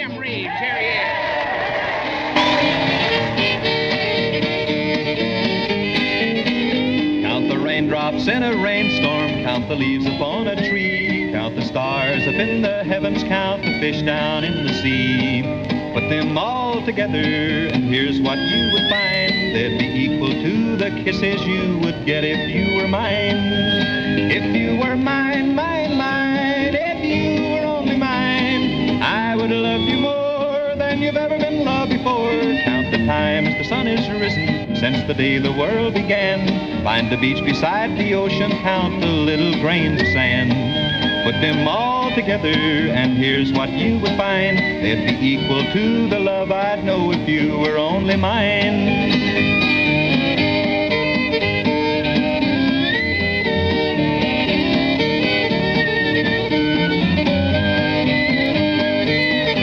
Jim Reeves. Here he is. Count the raindrops in a rainstorm, count the leaves upon a tree, count the stars up in the heavens, count the fish down in the sea. Put them all together, and here's what you would find. They'd be equal to the kisses you would get if you were mine. If you were mine, mine, mine, if you were only mine, I would love you more than you've ever been loved before. Count the times the sun has risen since the day the world began. Find the beach beside the ocean, count the little grains of sand. Put them all together, and here's what you would find. They'd be equal to the love I'd know if you were only mine.